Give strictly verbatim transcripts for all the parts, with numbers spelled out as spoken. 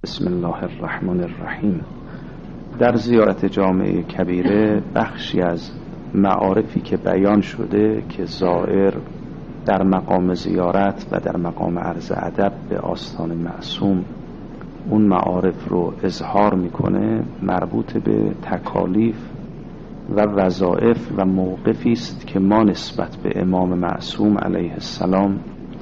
بسم الله الرحمن الرحیم. در زیارت جامع کبیره بخشی از معارفی که بیان شده که زائر در مقام زیارت و در مقام عرض ادب به آستان معصوم اون معارف رو اظهار میکنه، مربوط به تکالیف و وظایف و موقفی است که ما نسبت به امام معصوم علیه السلام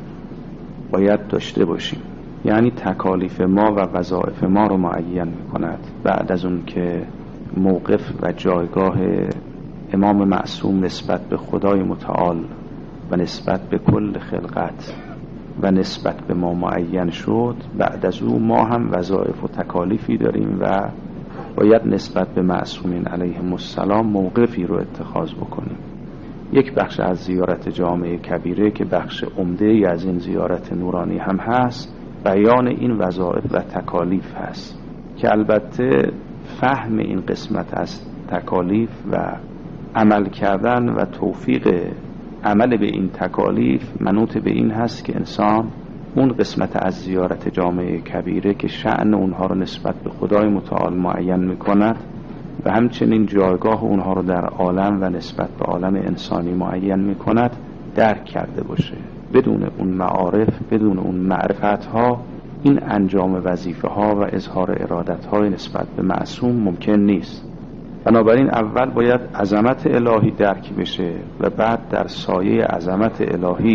باید داشته باشیم. یعنی تکالیف ما و وظایف ما رو معین میکند. بعد از اون که موقف و جایگاه امام معصوم نسبت به خدای متعال و نسبت به کل خلقت و نسبت به ما معین شد، بعد از او ما هم وظایف و تکالیفی داریم و باید نسبت به معصومین علیهم السلام موقفی رو اتخاذ بکنیم. یک بخش از زیارت جامع کبیره که بخش عمده ای از این زیارت نورانی هم هست، بیان این وظایف و تکالیف هست که البته فهم این قسمت از تکالیف و عمل کردن و توفیق عمل به این تکالیف منوط به این هست که انسان اون قسمت از زیارت جامع کبیره که شأن اونها رو نسبت به خدای متعال معین میکند و همچنین جایگاه اونها رو در عالم و نسبت به عالم انسانی معین میکند درک کرده باشه. بدون اون معارف، بدون اون معرفت ها، این انجام وظیفه ها و اظهار ارادت های نسبت به معصوم ممکن نیست. بنابراین اول باید عظمت الهی درک بشه و بعد در سایه عظمت الهی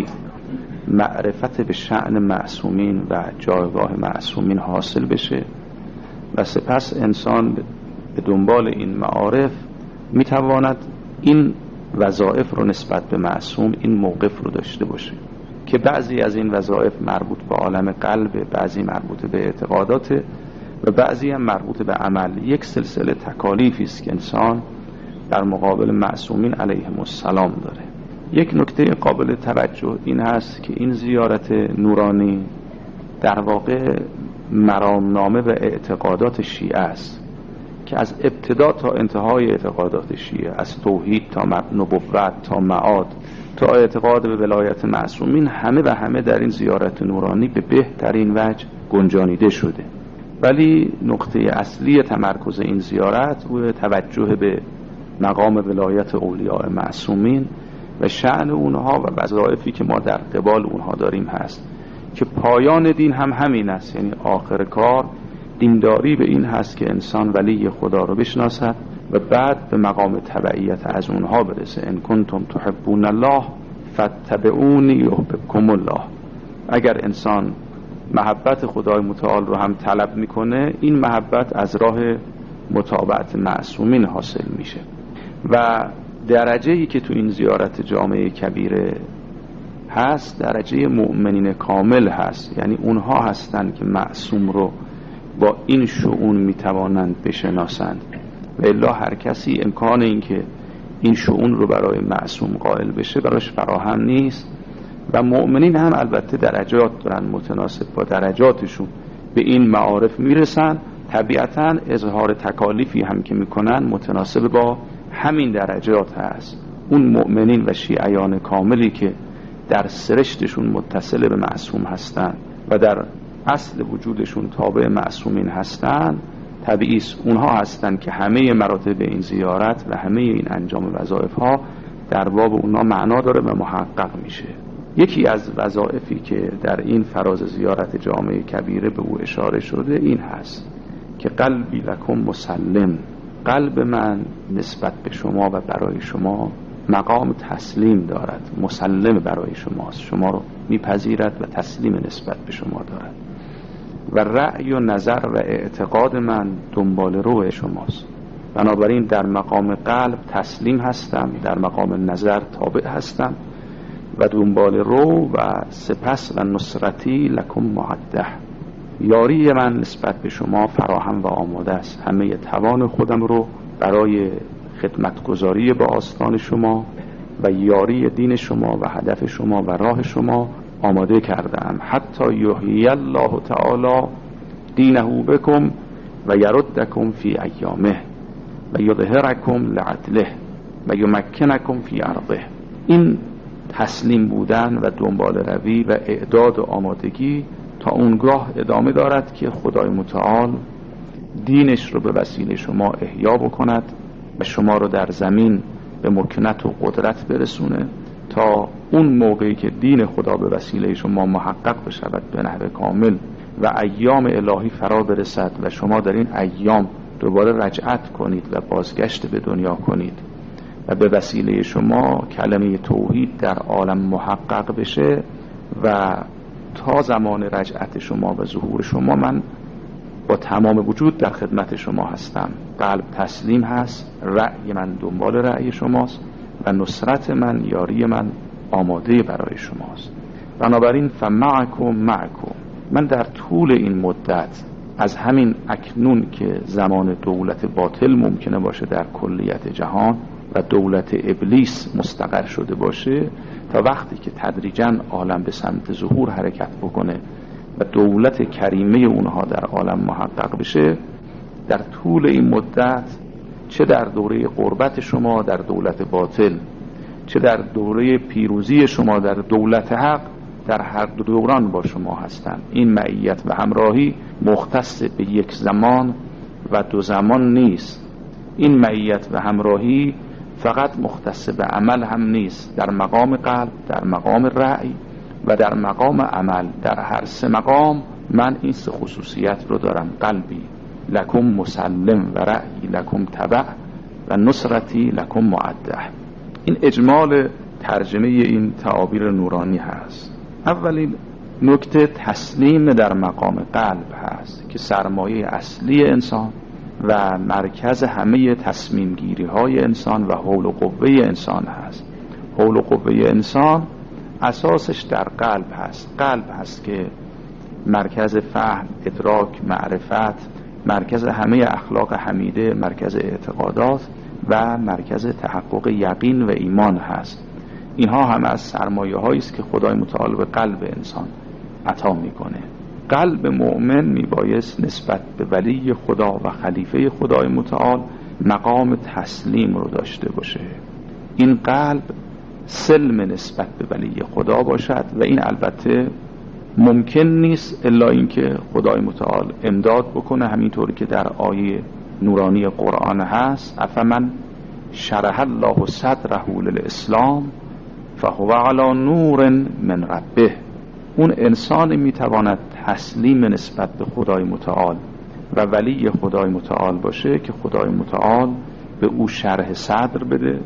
معرفت به شأن معصومین و جایگاه معصومین حاصل بشه و سپس انسان به دنبال این معارف میتواند این وظایف رو نسبت به معصوم این موقف رو داشته باشه که بعضی از این وظایف مربوط به عالم قلب، بعضی مربوط به اعتقادات و بعضی هم مربوط به عمل. یک سلسله تکالیفی است که انسان در مقابل معصومین علیهم السلام داره. یک نکته قابل توجه این هست که این زیارت نورانی در واقع مرامنامه و اعتقادات شیعه است که از ابتدا تا انتهای اعتقادات شیعه، از توحید تا نبوت تا معاد تا اعتقاد به ولایت معصومین، همه و همه در این زیارت نورانی به بهترین وجه گنجانیده شده. ولی نقطه اصلی تمرکز این زیارت و توجه به مقام ولایت اولیاء معصومین و شأن اونها و وظایفی که ما در قبال اونها داریم هست که پایان دین هم همین است. یعنی آخر کار دینداری به این هست که انسان ولی خدا رو بشناسد و بعد به مقام تبعیت از اونها برسه. ان کنتم تحبون الله فاتبعونی یحببکم الله. اگر انسان محبت خدای متعال رو هم طلب میکنه، این محبت از راه متابعت معصومین حاصل میشه. و درجه‌ای که تو این زیارت جامع کبیره هست درجه مؤمنین کامل هست. یعنی اونها هستند که معصوم رو با این شؤون میتوانند بشناسند و الا هر کسی امکان این که این شؤون رو برای معصوم قائل بشه براش فراهم نیست. و مؤمنین هم البته درجات دارن، متناسب با درجاتشون به این معارف میرسن. طبیعتاً اظهار تکالیفی هم که میکنن متناسب با همین درجات هست. اون مؤمنین و شیعیان کاملی که در سرشتشون متصل به معصوم هستن و در اصل وجودشون تابع معصومین هستن، طبیعی است اونها هستن که همه مراتب این زیارت و همه این انجام وظایف ها در باب اونها معنا داره و محقق میشه. یکی از وظایفی که در این فراز زیارت جامع کبیره به او اشاره شده این هست که قلبی لکم مسلم، قلب من نسبت به شما و برای شما مقام تسلیم دارد، مسلم برای شماست، شما رو میپذیرد و تسلیم نسبت به شما دارد. و رأی و نظر و اعتقاد من دنبال رو شماست. بنابراین در مقام قلب تسلیم هستم، در مقام نظر تابع هستم و دنبال رو و سپس و نصرتی لکم معده، یاری من نسبت به شما فراهم و آماده است. همه توان خودم رو برای خدمتگزاری با آستان شما و یاری دین شما و هدف شما و راه شما آماده کردم. حتی یحیی الله تعالی دینه بکم و یردکم فی ایامه و یظهرکم لعدله و یمکنکم فی ارضه. این تسلیم بودن و دنبال روی و اعداد و آمادگی تا اونگاه ادامه دارد که خدای متعال دینش رو به وسیله شما احیا بکند و شما رو در زمین به مکنت و قدرت برسونه تا اون موقعی که دین خدا به وسیله شما محقق بشود به نحو کامل و ایام الهی فرا برسد و شما در این ایام دوباره رجعت کنید و بازگشت به دنیا کنید و به وسیله شما کلمه توحید در عالم محقق بشه و تا زمان رجعت شما و ظهور شما من با تمام وجود در خدمت شما هستم. قلب تسلیم هست، رأی من دنبال رأی شماست و نصرت من، یاری من آماده برای شماست. بنابراین فمعکم معکم، من در طول این مدت از همین اکنون که زمان دولت باطل ممکنه باشه در کلیت جهان و دولت ابلیس مستقر شده باشه تا وقتی که تدریجاً عالم به سمت ظهور حرکت بکنه و دولت کریمه اونها در عالم محقق بشه، در طول این مدت چه در دوره قربت شما در دولت باطل، چه در دوره پیروزی شما در دولت حق، در هر دو دوران با شما هستند. این معیت و همراهی مختص به یک زمان و دو زمان نیست. این معیت و همراهی فقط مختص به عمل هم نیست، در مقام قلب، در مقام رأی و در مقام عمل. در هر سه مقام من این سه خصوصیت رو دارم: قلبی لکم مسلم و رأی لکم تبع و نصرتی لکم معده. این اجمال ترجمه این تعابیر نورانی هست. اولین نکته تسلیم در مقام قلب هست که سرمایه اصلی انسان و مرکز همه تصمیم گیری های انسان و حول و قوه انسان هست. حول و قوه انسان اساسش در قلب هست. قلب هست که مرکز فهم، ادراک، معرفت، مرکز همه اخلاق حمیده، مرکز اعتقادات و مرکز تحقق یقین و ایمان هست. اینها همه از سرمایه هایی است که خدای متعال به قلب انسان عطا میکنه. قلب مؤمن میبایست نسبت به ولی خدا و خلیفه خدای متعال مقام تسلیم رو داشته باشه. این قلب سلم نسبت به ولی خدا باشد و این البته ممکن نیست الا اینکه خدای متعال امداد بکنه، همینطوری که در آیه نورانی قرآن هست: افمن شرح الله صدره للاسلام فهو علی نور من ربه. اون انسان میتواند تسلیم نسبت به خدای متعال و ولی خدای متعال باشه که خدای متعال به او شرح صدر بده،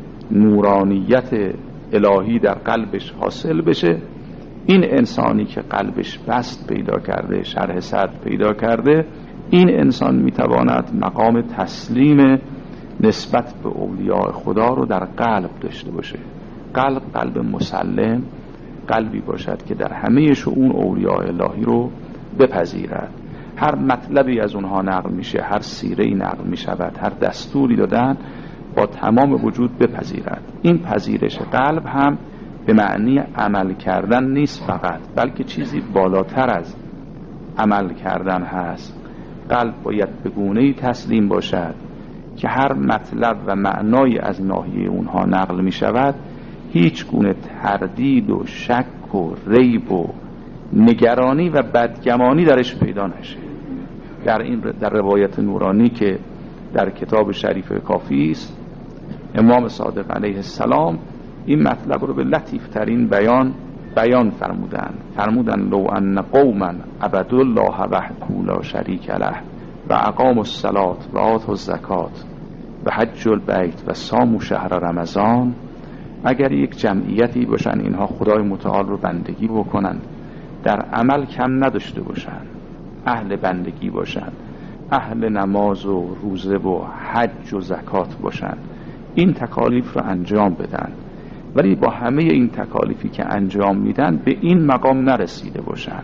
نورانیت الهی در قلبش حاصل بشه. این انسانی که قلبش بست پیدا کرده، شرح صدر پیدا کرده، این انسان میتواند مقام تسلیم نسبت به اولیاء خدا رو در قلب داشته باشه. قلب قلب مسلم، قلبی باشد که در همه شؤون اولیاء الهی رو بپذیرد. هر مطلبی از اونها نقل میشه، هر سیره‌ای نقل میشود، هر دستوری دادن با تمام وجود بپذیرد. این پذیرش قلب هم به معنی عمل کردن نیست فقط، بلکه چیزی بالاتر از عمل کردن هست. قلب باید به گونه‌ای تسلیم باشد که هر مطلب و معنای از ناحیه اونها نقل می شود هیچ گونه تردید و شک و ریب و نگرانی و بدگمانی درش پیدا نشه. در این در روایت نورانی که در کتاب شریف کافی است، امام صادق علیه السلام این مطلب رو به لطیف ترین بیان بیان فرمودن فرمودن لو ان قوما عبدوا الله وحده لا شریک له و اقاموا الصلاة و آتوا الزکات و حج البیت و صاموا شهر رمضان، اگر یک جمعیتی باشن اینها خدای متعال رو بندگی بکنن، در عمل کم نداشته باشن، اهل بندگی باشن، اهل نماز و روزه و حج و زکات باشن، این تکالیف رو انجام بدن، ولی با همه این تکالیفی که انجام میدن به این مقام نرسیده باشن،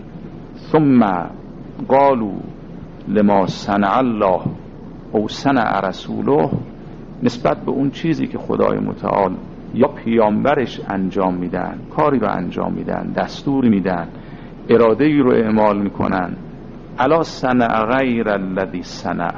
ثم قالوا لما صنع الله او صنع رسوله، نسبت به اون چیزی که خدای متعال یا پیامبرش انجام میدن، کاری رو انجام میدن، دستوری میدن، اراده ای رو اعمال میکنن، الا صنع غیر الذی صنع،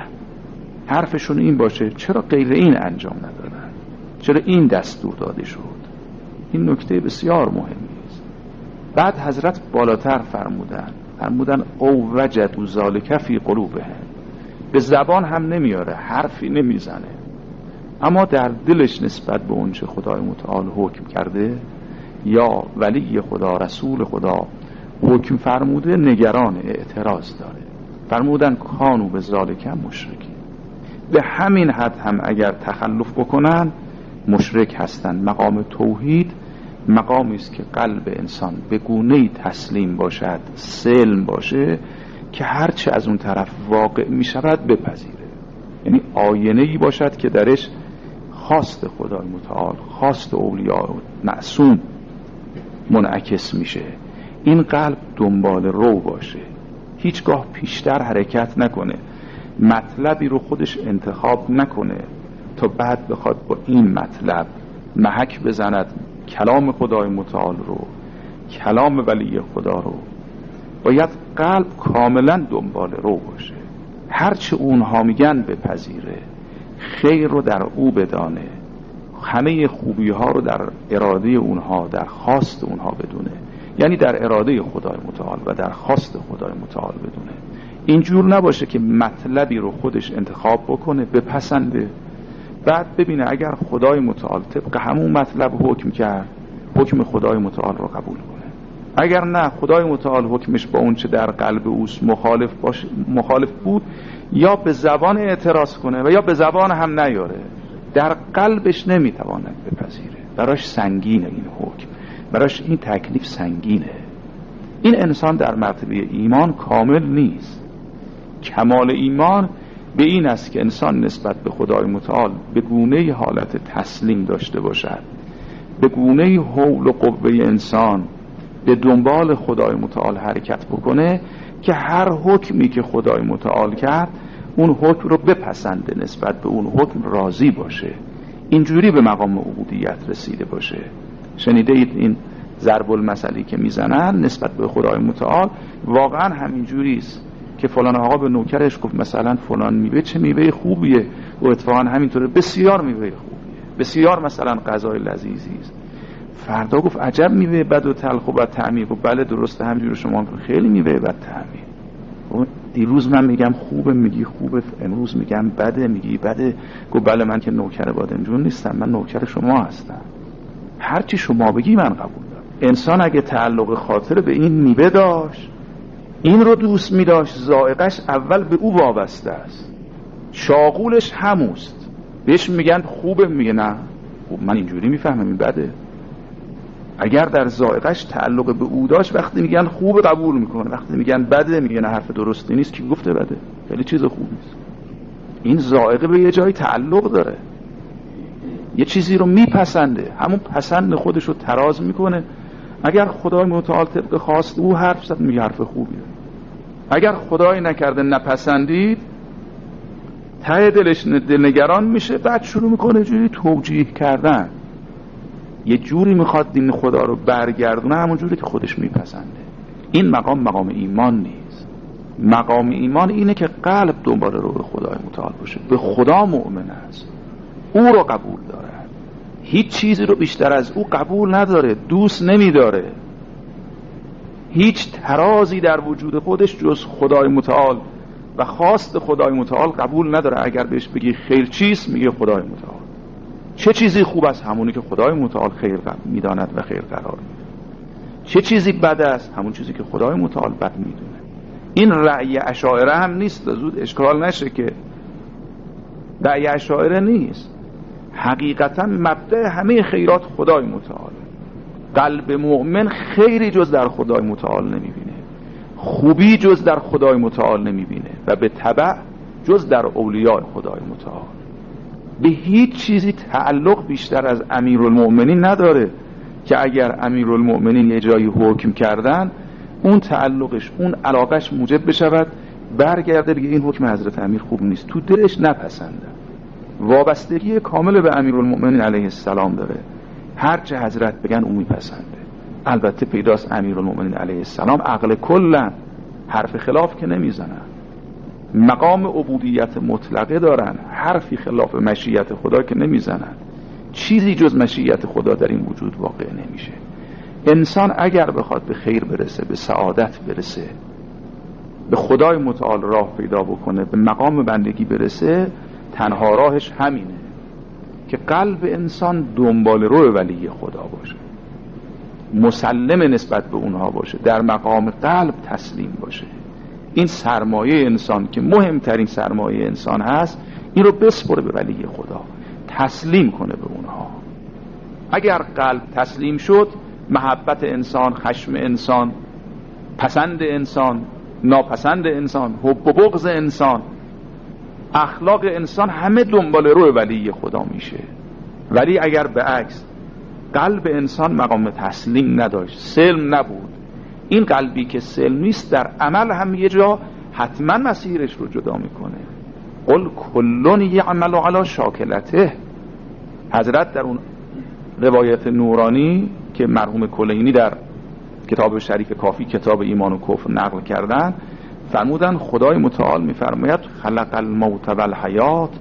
حرفشون این باشه چرا غیر این انجام ندادن، چرا این دستور داده شد. این نکته بسیار مهمی است. بعد حضرت بالاتر فرمودن فرمودن او وجدوا ذلک فی قلوبهم، به زبان هم نمیاره، حرفی نمیزنه، اما در دلش نسبت به اونچه خدای متعال حکم کرده یا ولی خدا، رسول خدا حکم فرموده نگران، اعتراض داره. فرمودن کانوا بذالک مشرکین، به همین حد هم اگر تخلف بکنن مشرک هستن. مقام توحید مقامی است که قلب انسان به گونه‌ای تسلیم باشد، سلم باشه که هرچه از اون طرف واقع می شود بپذیره. یعنی آینه‌ای باشد که درش خواست خدای متعال، خواست اولیاء معصوم منعکس میشه. این قلب دنبال رو باشه، هیچگاه پیشتر حرکت نکنه، مطلبی رو خودش انتخاب نکنه تا بعد بخواد با این مطلب محک بزند کلام خدای متعال رو، کلام ولی خدا رو. باید قلب کاملا دنبال رو باشه، هرچه اونها میگن بپذیره، خیر رو در او بدانه، همه خوبی ها رو در اراده اونها، در خواست اونها بدونه، یعنی در اراده خدای متعال و در خواست خدای متعال بدونه. اینجور نباشه که مطلبی رو خودش انتخاب بکنه بپسنده، بعد ببینه اگر خدای متعال طبق همون مطلب حکم کرد، حکم خدای متعال رو قبول کنه. اگر نه، خدای متعال حکمش با اون چه در قلب اوست مخالف باشه، مخالف بود، یا به زبان اعتراض کنه و یا به زبان هم نیاره، در قلبش نمیتواند بپذیره، براش سنگینه این حکم، براش این تکلیف سنگینه. این انسان در مرتبه ایمان کامل نیست. کمال ایمان به این است که انسان نسبت به خدای متعال به گونه حالت تسلیم داشته باشد، به گونه حول و قوه انسان به دنبال خدای متعال حرکت بکنه که هر حکمی که خدای متعال کرد اون حکم رو بپسنده، نسبت به اون حکم راضی باشه، اینجوری به مقام عبودیت رسیده باشه. شنیده اید این ضرب المثلی که میزنن نسبت به خدای متعال؟ واقعا همینجوری است که فلان آقا به نوکرش گفت مثلا فلان میوه چه میوه خوبیه، و اتفاقا همینطوره، بسیار میوه خوبیه، بسیار مثلا غذای لذیذی است. فردا گفت عجب میوه بد و تلخ و بد طعمی. گفت بله درسته، همینجوری شما خیلی میوه بد طعمی. دیروز من میگم خوبه میگی خوبه، امروز میگم بده میگی بده. گفت بله من که نوکر بادمجون نیستم، من نوکر شما هستم، هرچی شما بگی من قبول دارم. انسان اگه تعلق خاطر به این میوه داشت، این رو دوست میداشت، ذائقش اول به او وابسته است، شاغولش هموست، بهش میگن خوبه میگه نه خوب، من اینجوری میفهمم این بده. اگر در ذائقش تعلق به او داشت، وقتی میگن خوب قبول میکنه، وقتی میگن بده میگه نه حرف درستی نیست، کی گفته بده، خیلی چیز خوب نیست. این ذائقه به یه جایی تعلق داره، یه چیزی رو میپسنده، همون پسند خودش رو تراز میکنه. اگر خدای متعال طبق خواست او حرف زد میگه حرف خوبیه، اگر خدای نکرده نپسندید ته دلش دلنگران میشه، بعد شروع میکنه جوری توجیه کردن، یه جوری میخواد دین خدا رو برگردونه همون جوری که خودش میپسنده. این مقام مقام ایمان نیست. مقام ایمان اینه که قلب دنبال رو خدای متعال باشه، به خدا مؤمن است، او رو قبول داره، هیچ چیزی رو بیشتر از او قبول نداره، دوست نمیداره، هیچ ترازی در وجود خودش جز خدای متعال و خواست خدای متعال قبول نداره. اگر بهش بگی خیر چیست میگه خدای متعال. چه چیزی خوب است؟ همونی که خدای متعال خیر میداند و خیر قرار میده. چه چیزی بد است؟ همون چیزی که خدای متعال بد میدونه. این رأی اشاعره هم نیست، زود اشکال نشه که رأی اشاعره نیست. حقیقتا مبدأ همه خیرات خدای متعال. قلب مؤمن خیری جز در خدای متعال نمیبینه، خوبی جز در خدای متعال نمیبینه و به تبع جز در اولیاء خدای متعال. به هیچ چیزی تعلق بیشتر از امیرالمؤمنین نداره که اگر امیرالمؤمنین یه جایی حکم کردن اون تعلقش، اون علاقش موجب بشود برگرده بگه این حکم حضرت امیر خوب نیست، تو دلش نپسنده. وابستگی کامل به امیرالمؤمنین علیه السلام داره، هر چه حضرت بگن اون میپسنده. البته پیداست امیرالمؤمنین علیه السلام عقل کلن، حرف خلاف که نمیزنن، مقام عبودیت مطلقه دارن، حرفی خلاف مشیت خدا که نمیزنن، چیزی جز مشیت خدا در این وجود واقع نمیشه. انسان اگر بخواد به خیر برسه، به سعادت برسه، به خدای متعال راه پیدا بکنه، به مقام بندگی برسه، تنها راهش همینه که قلب انسان دنبال رو ولی خدا باشه، مسلم نسبت به اونها باشه، در مقام قلب تسلیم باشه. این سرمایه انسان که مهمترین سرمایه انسان هست، این رو بسپره به ولی خدا، تسلیم کنه به اونها. اگر قلب تسلیم شد، محبت انسان، خشم انسان، پسند انسان، ناپسند انسان، حب و بغض انسان، اخلاق انسان همه دنبال رو ولی خدا میشه. ولی اگر به عکس قلب انسان مقام تسلیم نداشت، سلم نبود، این قلبی که سلم نیست در عمل هم یه جا حتما مسیرش رو جدا میکنه. قل کلون یعمل علی شاکلته. حضرت در اون روایت نورانی که مرحوم کلینی در کتاب شریف کافی، کتاب ایمان و کفر، نقل کردن، فرمودن خدای متعال میفرماید خلق الموت و الحیات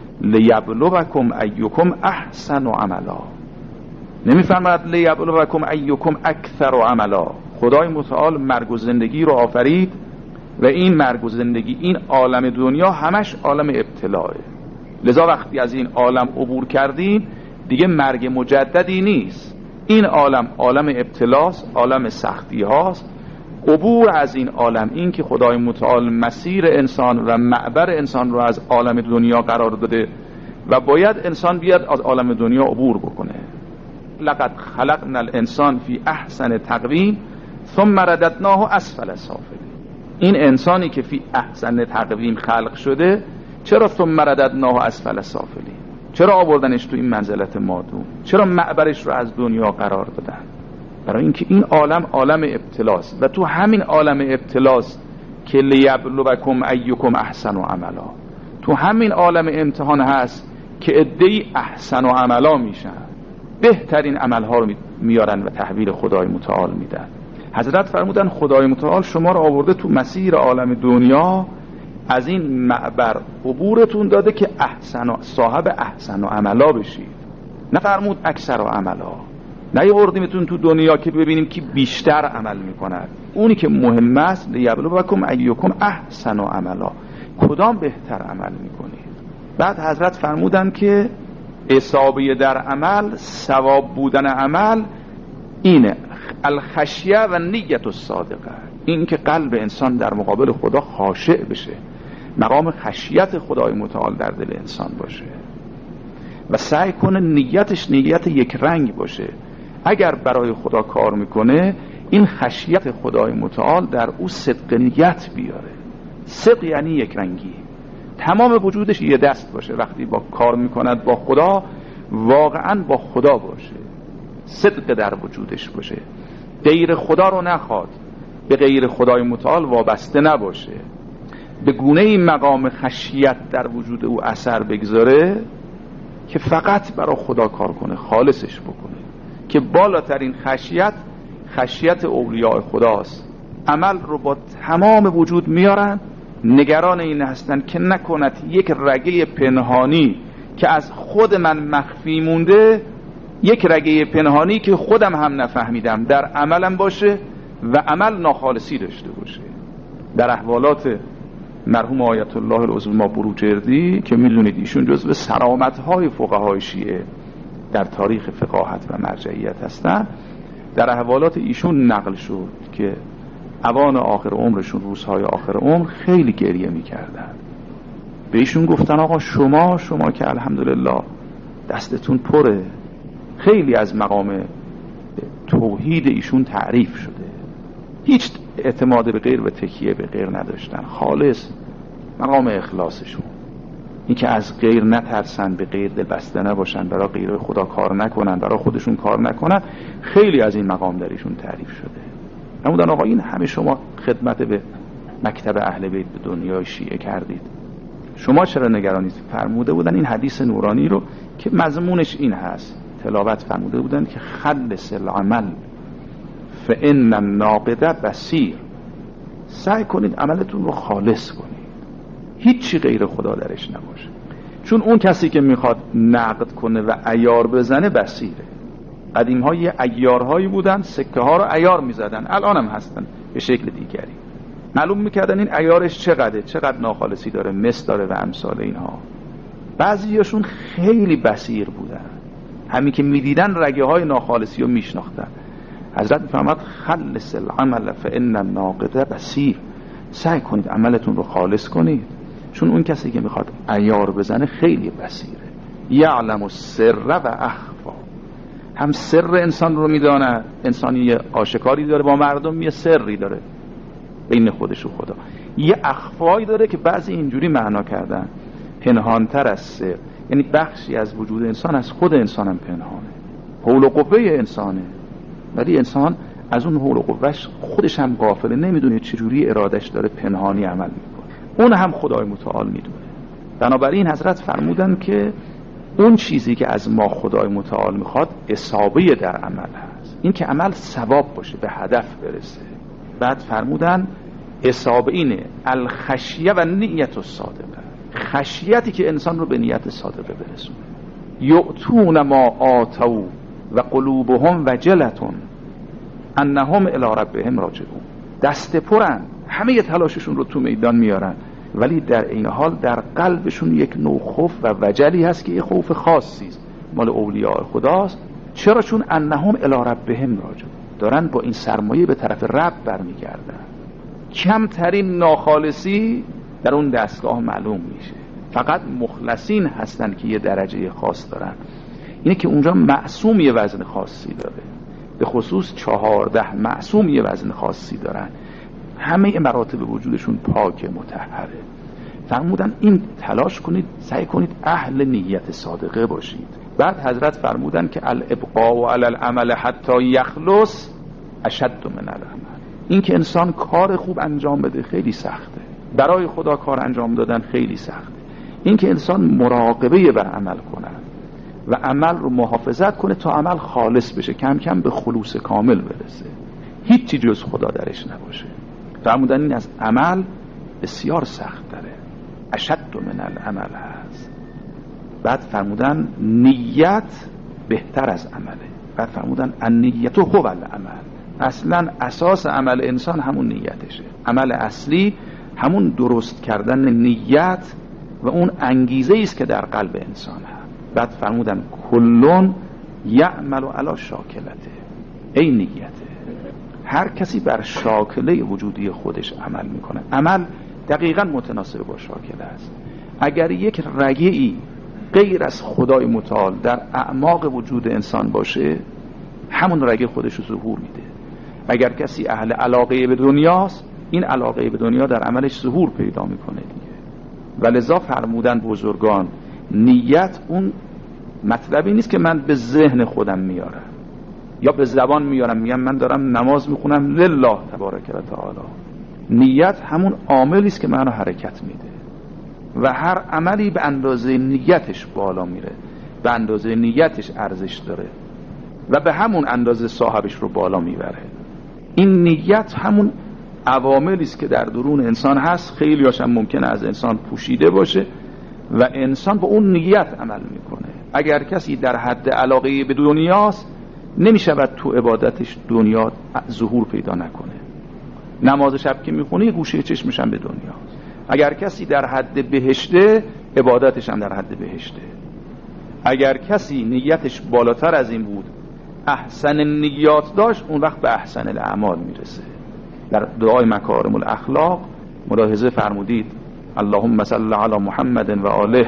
لیبلوکم ایکم احسن عملا. نمیفرماید لیبلوکم ایکم اکثر عملا. خدای متعال مرگ و زندگی رو آفرید و این مرگ و زندگی، این عالم دنیا همش عالم ابتلاه. لذا وقتی از این عالم عبور کردیم دیگه مرگ مجددی نیست. این عالم عالم ابتلاست، عالم سختی هاست. عبور از این عالم، این که خدای متعال مسیر انسان و معبر انسان رو از عالم دنیا قرار داده و باید انسان بیاد از عالم دنیا عبور بکنه. لقد خلقنا الانسان فی احسن تقویم ثم رددناه اسفل سافلین. این انسانی که فی احسن تقویم خلق شده، چرا ثم رددناه اسفل سافلین؟ چرا آوردنش تو این منزلت مادون؟ چرا معبرش رو از دنیا قرار دادن؟ برای اینکه این عالم عالم ابتلاست و تو همین عالم ابتلاست که لیبلوکم ایکم احسن عملا. تو همین عالم امتحان هست که عده‌ای احسن عملا میشن، بهترین عملها رو میارن و تحویل خدای متعال میدن. حضرت فرمودن خدای متعال شما رو آورده تو مسیر عالم دنیا، از این معبر عبورتون داده که احسن و صاحب احسن و عملا بشید. نفرمود اکثر و عملا. نیاوردیمتون تو دنیا که ببینیم که بیشتر عمل میکند. اونی که مهم است لیبلوکم ایکم احسن و عملا، کدام بهتر عمل میکنید. بعد حضرت فرمودن که اصابه در عمل، ثواب بودن عمل اینه الخشیه و نیت الصادقه. این که قلب انسان در مقابل خدا خاشع بشه، مقام خشیت خدای متعال در دل انسان باشه و سعی کنه نیتش نیت یک رنگ باشه. اگر برای خدا کار میکنه، این خشیت خدای متعال در او صدق نیت بیاره. صدق یعنی یک رنگی، تمام وجودش یه دست باشه. وقتی با کار میکند با خدا، واقعا با خدا باشه، صدق در وجودش باشه، غیر خدا رو نخواد، به غیر خدای متعال وابسته نباشه، به گونه این مقام خشیت در وجود او اثر بگذاره که فقط برای خدا کار کنه، خالصش بکنه. که بالاترین خشیت خشیت اولیاء خداست. عمل رو با تمام وجود میارن، نگران این هستن که نکند یک رگه پنهانی که از خود من مخفی مونده، یک رگه پنهانی که خودم هم نفهمیدم در عملم باشه و عمل ناخالصی داشته باشه. در احوالات مرحوم آیت الله العظما بروجردی که میدونید ایشون جزو سرامت‌های فقهای شیعه در تاریخ فقاهت و مرجعیت هستن، در احوالات ایشون نقل شد که اوان آخر عمرشون، روزهای آخر عمر، خیلی گریه میکردن. به ایشون گفتن آقا شما شما که الحمدلله دستتون پره. خیلی از مقام توحید ایشون تعریف شده، هیچ اعتماد به غیر و تکیه به غیر نداشتن، خالص مقام اخلاصشون، این که از غیر نترسن، به غیر دل بسته نباشن، برای غیر خدا کار نکنن، برای خودشون کار نکنن. خیلی از این مقام در ایشون تعریف شده. نمودن آقا این همه شما خدمت به مکتب اهل بیت به دنیای شیعه کردید، شما چرا نگرانید؟ فرموده بودن این حدیث نورانی رو که مضمونش این هست، تلاوت فرموده بودن که خلص العمل فان الناقد بصیر. سعی کنید عملتون رو خالص کنید، هیچی غیر خدا درش نباشه، چون اون کسی که میخواد نقد کنه و عیار بزنه بصیره. قدیم ها یه عیارهایی بودن، سکه ها رو عیار میزدن، الان هم هستن به شکل دیگری. معلوم میکردن این عیارش چقدره، چقدر ناخالصی داره، مس داره و امثال اینها. بعضیاشون خیلی بصیر بودن، همین که میدیدن رگه های ناخالصی رو میشناختن. حضرت میفرماد خلص العمل فان الناقد بصیر، سعی کنید عملتون رو خالص کنید، چون اون کسی که میخواد عیار بزنه خیلی بصیره. یعلم السر و اخفا، هم سر انسان رو میداند، انسانی یه آشکاری داره با مردم، یه سری داره بین خودش و خدا، یه اخفایی داره که بعضی اینجوری معنا کردن پنهانتر از سر، یعنی بخشی از وجود انسان از خود انسان هم پنهانه، حول و قوه انسانه، ولی انسان از اون حول و قوهش خودش هم غافله، نمیدونه چجوری ارادش داره پنهانی عمل میکنه، اون هم خدای متعال میدونه. بنابراین حضرت فرمودن که اون چیزی که از ما خدای متعال میخواد اصابه در عمل هست، این که عمل ثواب باشه، به هدف برسه. بعد فرمودن اصابه اینه الخشیه و نیت الصادقه، خشیتی که انسان رو به نیت صادقه برسونه. یؤتون ما آتوا و قلوبهم وجلتون انهم الی ربهم راجعون، دست پرن، همه تلاششون رو تو میدان میارن، ولی در این حال در قلبشون یک نوع خوف و وجلی هست که یه خوف خاصی است مال اولیاء خداست. چرا؟ چون انهم الی ربهم راجعون، دارن با این سرمایه به طرف رب برمیگردن. کمترین ناخالصی در اون دستگاه معلوم میشه، فقط مخلصین هستن که یه درجه خاص دارن، اینه که اونجا معصوم یه وزن خاصی داره، به خصوص چهارده معصوم یه وزن خاصی دارن، همه مراتب وجودشون پاک مطهره. فرمودن این تلاش کنید، سعی کنید اهل نیت صادقه باشید. بعد حضرت فرمودن که الابقاء علی العمل حتی یخلص اشد من العمل، این که انسان کار خوب انجام بده خیلی سخته، برای خدا کار انجام دادن خیلی سخته. این که انسان مراقبه بر عمل کنه و عمل رو محافظت کنه تا عمل خالص بشه، کم کم به خلوص کامل برسه، هیچی جز خدا درش نباشه. فرمودن این از عمل بسیار سخت داره، اشد من العمل هست. بعد فرمودن نیت بهتر از عمله. بعد فرمودن النیت هو العمل، اصلا اساس عمل انسان همون نیتشه. عمل اصلی همون درست کردن نیت و اون انگیزه است که در قلب انسان هست. بعد فرمودن کلون یعمل علی شاکلته، ای نیته، هر کسی بر شاکله وجودی خودش عمل میکنه. عمل دقیقا متناسب با شاکله است. اگر یک رگه‌ای غیر از خدای متعال در اعماق وجود انسان باشه، همون رگه خودش رو ظهور میده. اگر کسی اهل علاقه به دنیاست، این علاقه به دنیا در عملش ظهور پیدا میکنه دیگه. ولذا فرمودن بزرگان نیت اون مطلبی نیست که من به ذهن خودم میارم یا به زبان میارم میگم من دارم نماز میخونم لله تبارک و تعالی. نیت همون عاملی است که منو حرکت میده و هر عملی به اندازه نیتش بالا میره، به اندازه نیتش ارزش داره و به همون اندازه صاحبش رو بالا میبره. این نیت همون عواملی است که در درون انسان هست، خیلی هاشم ممکنه از انسان پوشیده باشه و انسان با اون نیت عمل میکنه. اگر کسی در حد علاقه به دنیاست، نمیشود تو عبادتش دنیا ظهور پیدا نکنه. نماز شب که میخونه گوشه چشمش هم به دنیاست. اگر کسی در حد بهشته، عبادتش هم در حد بهشته. اگر کسی نیتش بالاتر از این بود، احسن نیات داشت، اون وقت به احسن الاعمال میرسه. در دعای مکارم الاخلاق ملاحظه فرمودید اللهم صل علی محمد و آله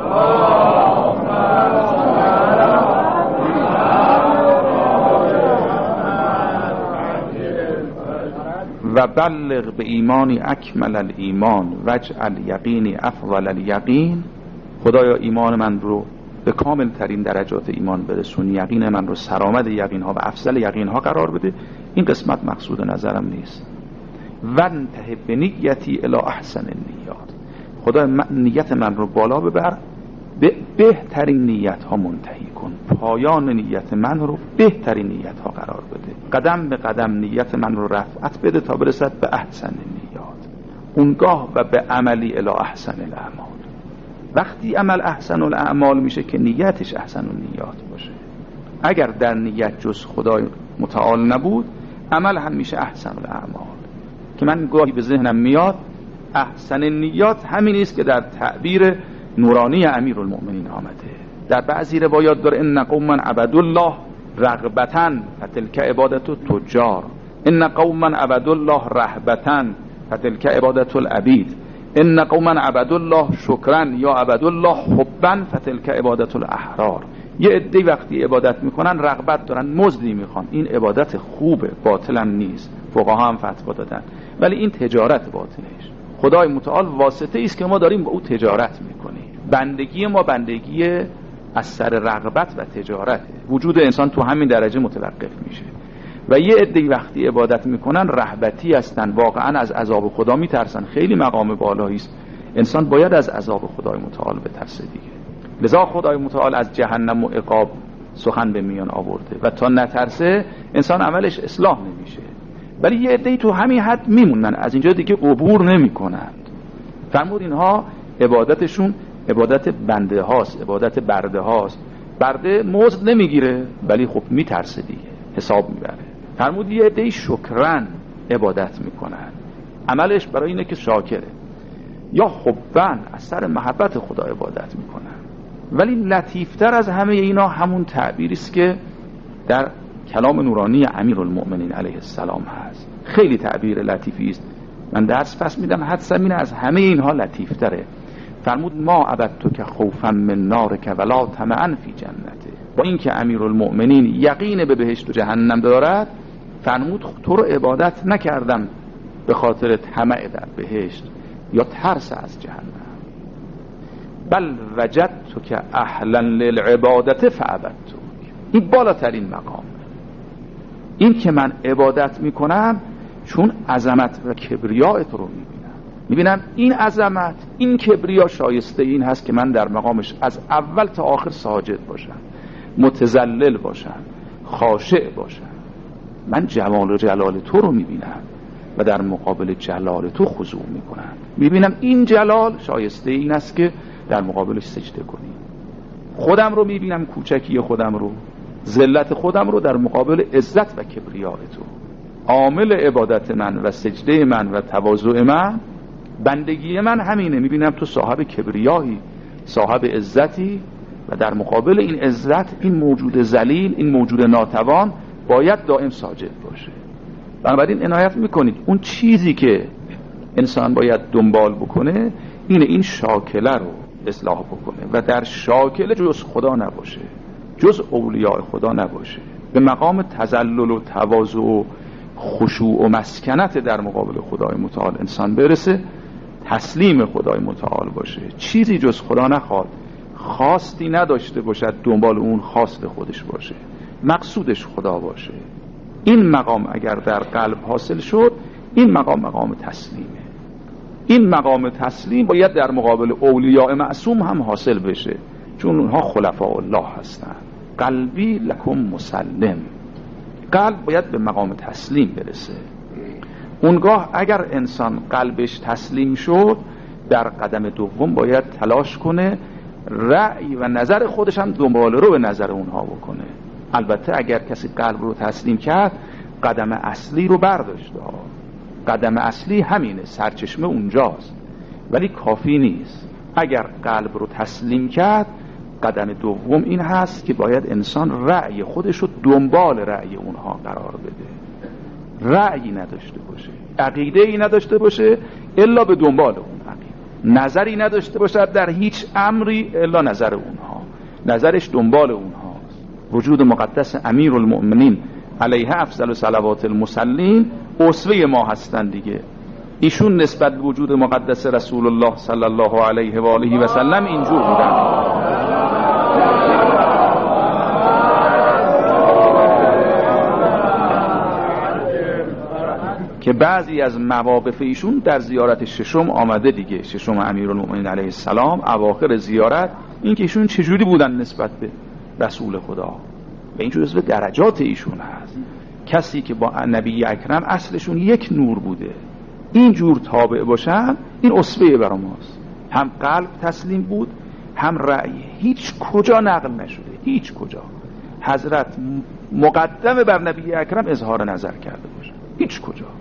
و بلغ به ایمانی اکمل الایمان وجعل یقینی افضل الیقین. خدایا ایمان من رو به کامل ترین درجات ایمان برسون، یقین من رو سرآمد یقین ها و افضل یقین ها قرار بده. این قسمت مقصود نظرم نیست. و انتهی به نیتی الی احسن النیات، خدا نیت من رو بالا ببر، به بهترین نیت ها منتهی کن، پایان نیت من رو بهترین نیت ها قرار بده، قدم به قدم نیت من رو رفعت بده تا برسد به احسن النیات، اونگاه و به عملی الی احسن الاعمال. وقتی عمل احسن الاعمال میشه که نیتش احسن النیات باشه. اگر در نیت جز خدای متعال نبود، عمل هم میشه احسن الاعمال. که من گاهی به ذهنم میاد احسن نیات همین است که در تعبیر نورانی امیرالمؤمنین آمده. در بعضی روایات داره ان قوما عبدوا الله رغبتا فتلک عبادت التجار، ان قوما عبدوا الله رهبتا فتلک عبادت العبید، ان قوما عبدوا الله شکرا یا عبدوا الله حبا فتلک عبادت الاحرار. یه عده وقتی عبادت میکنن رغبت دارن، مزدی میخوان، این عبادت خوبه، باطل هم نیست، فقها هم فتوا دادن، ولی این تجارت باطلش. خدای متعال واسطه است که ما داریم با او تجارت میکنیم. بندگی ما بندگی از سر رغبت و تجارته. وجود انسان تو همین درجه متوقف میشه. و یه عده وقتی عبادت میکنن رهبتی هستن، واقعا از عذاب خدا میترسن. خیلی مقام بالایی است، انسان باید از عذاب خدای متعال بترسه دیگه. لذا خدای متعال از جهنم و عقاب سخن به میان آورده و تا نترسه انسان عملش اصلاح نمیشه. ولی یه عده تو همین حد میمونن، از اینجا دیگه عبور نمیکنند. فرمود اینها عبادتشون عبادت بنده هاست، عبادت برده هاست. برده مزد نمیگیره ولی خب میترسه دیگه، حساب میبره. فرمود یه عده شکرن عبادت میکنن، عملش برای اینه که شاکره، یا حبن از سر محبت خدا عبادت میکنن. ولی لطیفتر از همه اینا همون تعبیری است که در کلام نورانی امیرالمؤمنین علیه السلام هست. خیلی تعبیر لطیفی است، من درس پس میدم حدس اینه از همه اینها لطیفتره. فرمود ما عبدتک خوفا من نارک ولا طمعا فی جنته. با اینکه امیرالمؤمنین یقین به بهشت و جهنم دارد، فرمود تو رو عبادت نکردم به خاطر طمع در بهشت یا ترس از جهنم، بل وجدتک اهلا للعبادت فعبدتک. این بالاترین مقام، این که من عبادت میکنم چون عظمت و کبریای تو رو میبینم، میبینم این عظمت این کبریا شایسته این هست که من در مقامش از اول تا آخر ساجد باشم، متذلل باشم، خاشع باشم. من جمال و جلال تو رو میبینم و در مقابل جلال تو خضوع میکنم. میبینم این جلال شایسته این است که در مقابلش سجده کنیم. خودم رو میبینم، کوچکی خودم رو، ذلت خودم رو در مقابل عزت و کبریای تو. عامل عبادت من و سجده من و تواضع من، بندگی من همینه. میبینم تو صاحب کبریایی، صاحب عزتی و در مقابل این عزت این موجود ذلیل، این موجود ناتوان باید دائم ساجد باشه. بنابراین عنایت میکنید اون چیزی که انسان باید دنبال بکنه اینه، این شاکله رو اصلاح بکنه و در شاکله جز خدا نباشه، جز اولیاء خدا نباشه. به مقام تذلل و تواضع و خشوع و مسکنت در مقابل خدای متعال انسان برسه، تسلیم خدای متعال باشه، چیزی جز خدا نخواد، خواستی نداشته باشد، دنبال اون خواست خودش باشه، مقصودش خدا باشه. این مقام اگر در قلب حاصل شد، این مقام مقام تسلیمه. این مقام تسلیم باید در مقابل اولیاء معصوم هم حاصل بشه، چون اونها خلفاء الله هستن. قلبی لکم مسلم، قلب باید به مقام تسلیم برسه. اونگاه اگر انسان قلبش تسلیم شد، در قدم دوم باید تلاش کنه رأی و نظر خودش هم دنبال رو به نظر اونها بکنه. البته اگر کسی قلب رو تسلیم کرد، قدم اصلی رو برداشته ها. قدم اصلی همینه، سرچشمه اونجاست، ولی کافی نیست. اگر قلب رو تسلیم کرد، قدم دوم این هست که باید انسان رأی خودش رو دنبال رأی اونها قرار بده، رأیی نداشته باشه، عقیده ای نداشته باشه الا به دنبال اون عقیده، نظری نداشته باشه در هیچ امری الا نظر اونها، نظرش دنبال اونهاست. وجود مقدس امیرالمؤمنین علیه افضل صلوات المصلین اسوه ما هستند دیگه. ایشون نسبت به وجود مقدس رسول الله صلی الله علیه و آله و سلم اینجور بودن که بعضی از مواقف ایشون در زیارت ششم آمده دیگه. ششم امیرالمؤمنین علیه السلام، اواخر زیارت، این که ایشون چجوری بودن نسبت به رسول خدا، به اینجور به درجات ایشون هست. کسی که با نبی اکرم اصلشون یک نور بوده، اینجور تابع باشن، این اسوه برای ماست. هم قلب تسلیم بود، هم رأی. هیچ کجا نقل نشده، هیچ کجا حضرت مقدم بر نبی اکرم اظهار نظر کرده باشه، هیچ کجا.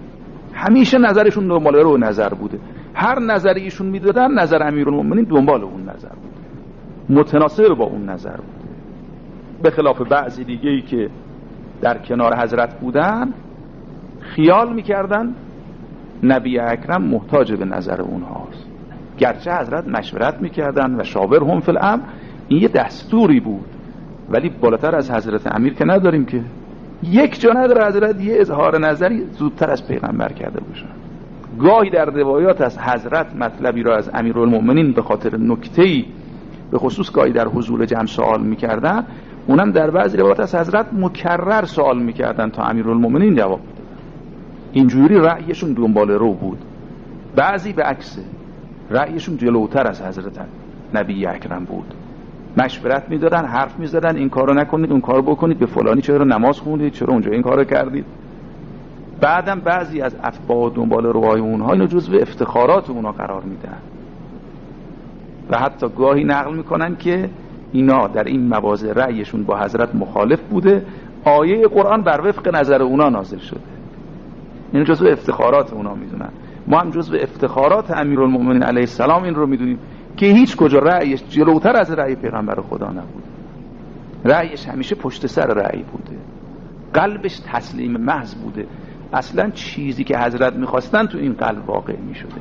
همیشه نظرشون دنبال رو نظر بوده. هر نظری ایشون میدادن نظر امیرالمومنین دنبال اون نظر بوده، متناسب با اون نظر بوده. به خلاف بعضی دیگه‌ای که در کنار حضرت بودن خیال میکردن نبی اکرم محتاج به نظر اونهاست، گرچه حضرت مشورت میکردن و شاورهم فی الامر، این یه دستوری بود، ولی بالاتر از حضرت امیر که نداریم که. یک جا نداره حضرت یه اظهار نظری زودتر از پیغمبر کرده باشن. گاهی در روایات از حضرت مطلبی را از امیرالمومنین به خاطر نکته‌ای به خصوص گاهی در حضور جمع سوال میکردن، اونم در بعضی روایات از حضرت مکرر سوال میکردن تا امیرالمومنین جواب میدادن. اینجوری رأیشون دنبال رو بود. بعضی به عکسه، رأیشون جلوتر از حضرت نبی اکرم بود، مشورت میدادن، حرف میزدن، این کارو نکنید، اون کارو بکنید، به فلانی چرا نماز خوندید، چرا اونجا این کارو کردید. بعدم بعضی از اتباع دنبال روهای اونها اینو جزو افتخارات اونها قرار میدن و حتی گاهی نقل میکنن که اینا در این مواضع رأیشون با حضرت مخالف بوده، آیه قرآن بر وفق نظر اونا نازل شده. اینو جزو افتخارات اونا میدونن. ما هم جزو افتخارات امیرالمومنین علیه السلام این رو میدونیم که هیچ کجا رأیش جلوتر از رأی پیغمبر خدا نبود. رأیش همیشه پشت سر رأی بوده، قلبش تسلیم محض بوده. اصلا چیزی که حضرت میخواستن تو این قلب واقع میشده.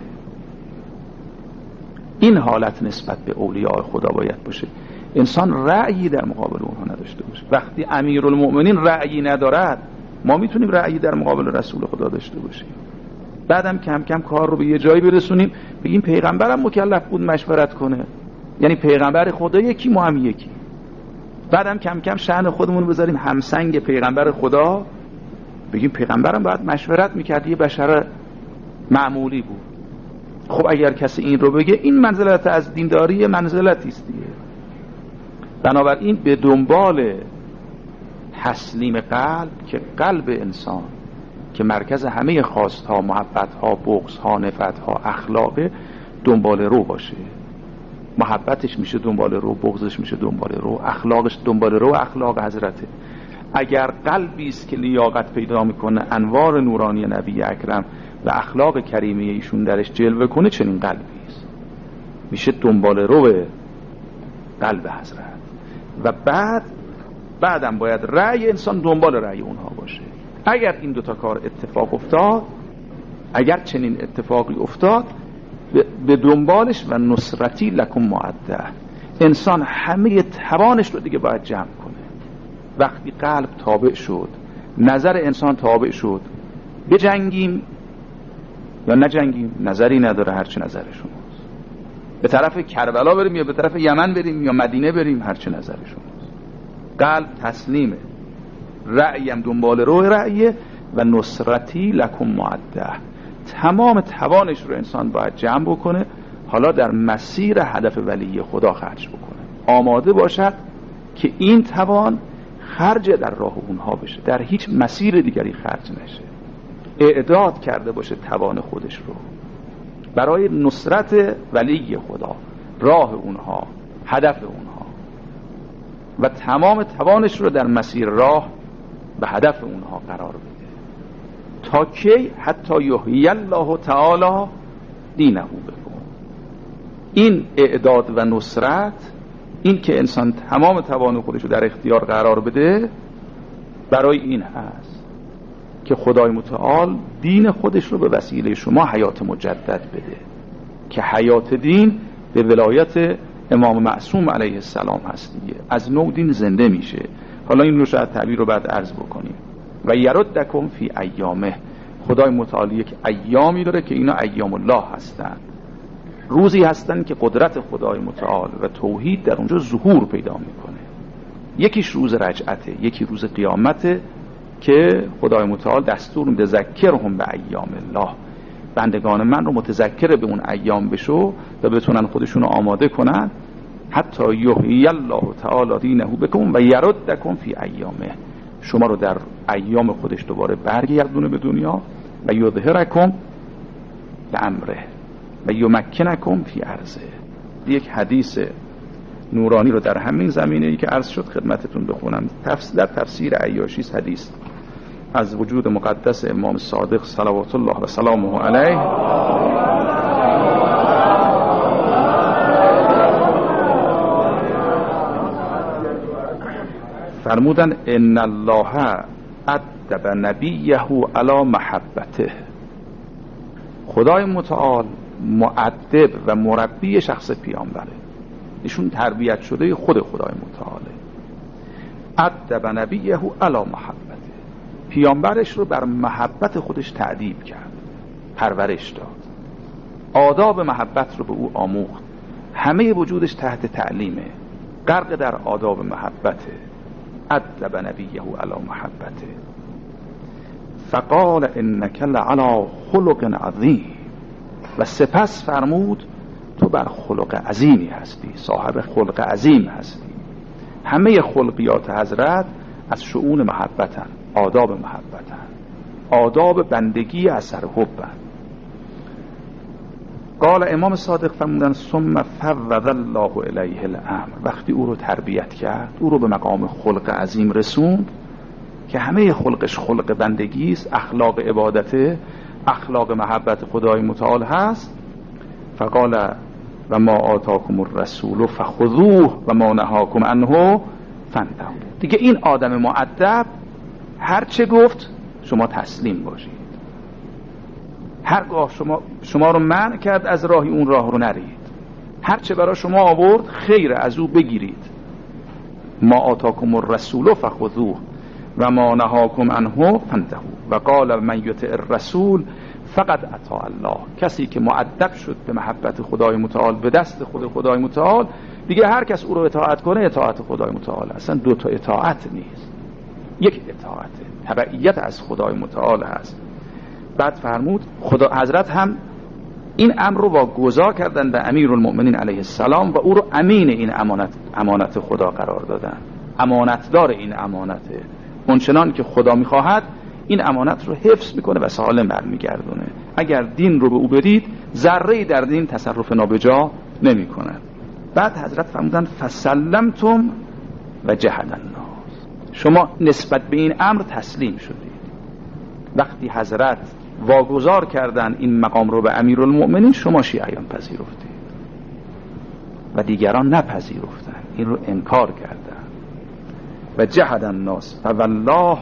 این حالت نسبت به اولیاء خدا باید باشه. انسان رأیی در مقابل اونها نداشته باشه. وقتی امیرالمومنین رأیی ندارد، ما میتونیم رأیی در مقابل رسول خدا داشته باشیم. بعدم کم کم کار رو به یه جایی برسونیم بگیم پیغمبرم مکلف بود مشورت کنه، یعنی پیغمبر خدا یکی، ما هم یکی. بعدم کم کم شأن خودمون بذاریم همسنگ پیغمبر خدا، بگیم پیغمبرم باید مشورت میکرد، یه بشر معمولی بود. خب اگر کسی این رو بگه، این منزلت از دینداری منزلتی است دیگه. بنابراین به دنبال تسلیم قلب، که قلب انسان که مرکز همه خواستها، محبتها، بغضها، نفرتها، اخلاق، دنبال رو باشه. محبتش میشه دنبال رو، بغضش میشه دنبال رو، اخلاقش دنبال رو، اخلاق حضرته. اگر قلبی است که لیاقت پیدا میکنه انوار نورانی نبی اکرم و اخلاق کریمه ایشون درش جلوه کنه، چنین قلبی است، میشه دنبال رو قلب حضرت. و بعد بعدم باید رأی انسان دنبال رأی اونها باشه. اگر این دوتا کار اتفاق افتاد، اگر چنین اتفاقی افتاد، به دنبالش و نصرتی لکم معده، انسان همه توانش رو دیگه باید جمع کنه. وقتی قلب تابع شد، نظر انسان تابع شد، بجنگیم یا نجنگیم نظری نداره، هرچه نظر شماست. به طرف کربلا بریم یا به طرف یمن بریم یا مدینه بریم، هرچه نظر شماست. قلب تسلیمه، رأیم دنبال روح رأیه و نصرتی لکم معده، تمام توانش رو انسان باید جمع بکنه، حالا در مسیر هدف ولی خدا خرج بکنه، آماده باشد که این توان خرج در راه اونها بشه، در هیچ مسیر دیگری خرج نشه. اعداد کرده باشه توان خودش رو برای نصرت ولی خدا، راه اونها، هدف اونها، و تمام توانش رو در مسیر راه به هدف اونها قرار بده. تا کی؟ حتی یحیی الله تعالی دینه بکن. این اعداد و نصرت، این که انسان تمام توان خودش رو در اختیار قرار بده، برای این هست که خدای متعال دین خودش رو به وسیله شما حیات مجدد بده، که حیات دین به ولایت امام معصوم علیه السلام هست دیگه. از نو دین زنده میشه. حالا این رو شاید تعبیر رو بعد عرض بکنیم. و یردکم فی ایامه، خدای متعال یک ایامی داره که اینا ایام الله هستن، روزی هستن که قدرت خدای متعال و توحید در اونجا ظهور پیدا میکنه. یکیش روز رجعته، یکی روز قیامته که خدای متعال دستور میده ذکرهم به ایام الله، بندگان من رو متذکر به اون ایام بشو و بتونن خودشون رو آماده کنن. حتی یحیی الله تعالی دینه بکن و یردکم فی ایامه، شما رو در ایام خودش دوباره برگردونه به دنیا. و یظهرکم به امره و یمکنکم فی ارضه. یک حدیث نورانی رو در همین زمینه ای که عرض شد خدمتتون بخونم. در تفسیر عیاشی حدیث از وجود مقدس امام صادق صلوات الله و سلامه علیه فرمودن ان الله ادب نبیه علی محبته. خدای متعال مؤدب و مربی شخص پیامبره، ایشون تربیت شده خود خدای متعاله. ادب نبیه علی محبته، پیامبرش رو بر محبت خودش تأدیب کرد، پرورش داد، آداب محبت رو به او آموخت، همه وجودش تحت تعلیمه، غرق در آداب محبته. ادب نبیه علی محبته فقال انک لعلی خلق عظیم، و سپس فرمود تو بر خلق عظیمی هستی، صاحب خلق عظیم هستی. همه خلقیات حضرت از شؤون محبتن، آداب محبتن، آداب بندگی اثر حبن. قال امام صادق فرمودن ثم فوض الله الیه الامر، وقتی او رو تربیت کرد، او رو به مقام خلق عظیم رسوند که همه خلقش خلق بندگی است، اخلاق عبادته، اخلاق محبت خدای متعال هست. فقال و ما آتاکم الرسول فخذوه و ما نهاکم عنه فانتهوا. دیگه این آدم مؤدب هر چه گفت شما تسلیم باشید، هرگاه شما شما رو منع کرد از راهی اون راه رو نرید، هر چه برای شما آورد خیر از او بگیرید. ما آتاکم الرسول فخذوه و ما نهاکم عنه فانتهوا و قال من یطع الرسول فقد اطاع الله. کسی که مؤدب شد به محبت خدای متعال به دست خود خدای متعال، دیگه هر کس او رو اطاعت کنه اطاعت خدای متعال. اصلا دو تا اطاعت نیست، یک اطاعته، تبعیت از خدای متعال هست. بعد فرمود خدا حضرت هم این امر رو واگذار کردن به امیرالمؤمنین علیه السلام و او رو امین این امانت امانت خدا قرار دادن، امانتدار این امانته. اونچنان که خدا میخواهد این امانت رو حفظ میکنه و سالم برمیگردونه. اگر دین رو به او بدید ذره‌ای در دین تصرف نابجا نمیکنه. بعد حضرت فرمودن فسلمتم و جهد الناس، شما نسبت به این امر تسلیم شدید. وقتی حضرت واگذار کردن این مقام رو به امیرالمؤمنین، شما شیعیان پذیرفتید و دیگران نپذیرفتن، این رو انکار کردن. و جهد الناس فوالله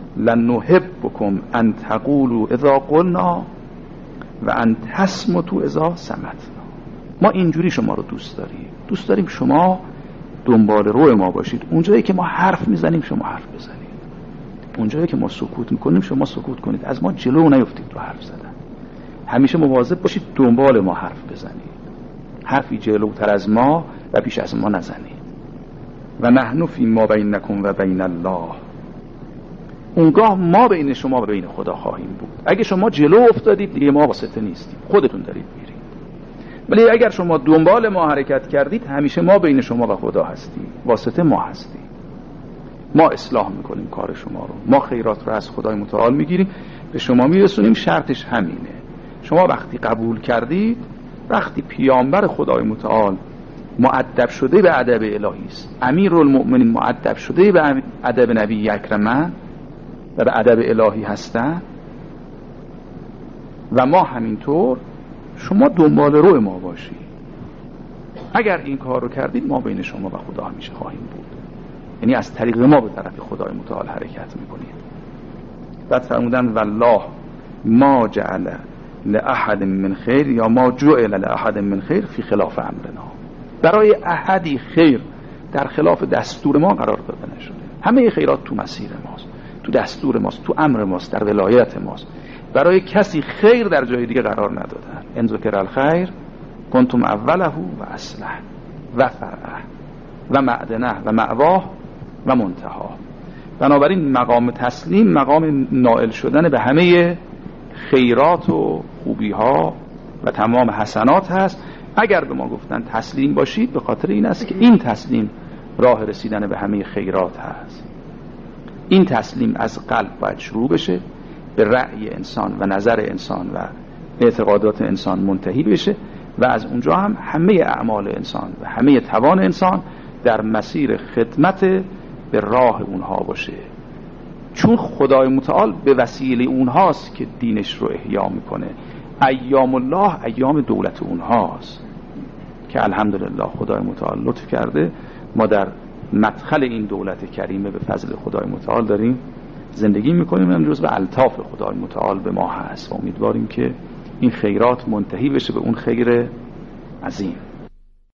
لنحبکم ان تقولوا اذا قلنا و ان تصمتوا اذا صمتنا. ما اینجوری شما رو دوست داریم، دوست داریم شما دنبال روی ما باشید، اونجایی که ما حرف میزنیم شما حرف بزنید، اونجایی که ما سکوت میکنیم شما سکوت کنید، از ما جلو نیفتید تو حرف زدن. همیشه مواظب باشید دنبال ما حرف بزنید، حرفی جلوتر از ما و پیش از ما نزنید. و نحن فی ما بینکم و بین الله، اونگاه ما بین شما و بین خدا خواهیم بود. اگه شما جلو افتادید دیگه ما واسطه نیستیم، خودتون دارید میرید. ولی اگر شما دنبال ما حرکت کردید همیشه ما بین شما و خدا هستیم، واسطه ما هستیم. ما اصلاح میکنیم کار شما رو، ما خیرات رو از خدای متعال میگیریم به شما میرسونیم. شرطش همینه، شما وقتی قبول کردید، وقتی پیامبر خدای متعال مؤدب شده به ادب الهی است، امیرالمؤمنین مؤدب شده به ادب نبی اکرم و به ادب الهی هستن و ما همینطور، شما دنبال روی ما باشید. اگر این کار رو کردید ما بین شما و خدا همیشه خواهیم بود، یعنی از طریق ما به طرف خدای متعال حرکت میکنید. بعد فرمودن والله ما جعل لأحد من خیر یا ما جعل لأحد من خیر فی خلاف امرنا، برای احدی خیر در خلاف دستور ما قرار داده نشده. همه خیرات تو مسیر ماست، تو دستور ماست، تو امر ماست، در ولایت ماست. برای کسی خیر در جای دیگه قرار ندادن. ان ذکر الخیر کنتم اوله و اصله و فرعه و معدنه و معواه و منتها. بنابراین مقام تسلیم مقام نائل شدن به همه خیرات و خوبی ها و تمام حسنات هست. اگر به ما گفتن تسلیم باشید، به خاطر این است که این تسلیم راه رسیدن به همه خیرات هست. این تسلیم از قلب باید شروع بشه، به رأی انسان و نظر انسان و اعتقادات انسان منتهی بشه و از اونجا هم همه اعمال انسان و همه توان انسان در مسیر خدمت به راه اونها باشه. چون خدای متعال به وسیله اونهاست که دینش رو احیا میکنه. ایام الله ایام دولت اونهاست که الحمدلله خدای متعال لطف کرده ما در مدخل این دولت کریمه به فضل خدای متعال داریم زندگی میکنیم. این جزء الطاف خدای متعال به ما هست و امیدواریم که این خیرات منتهی بشه به اون خیر عظیم.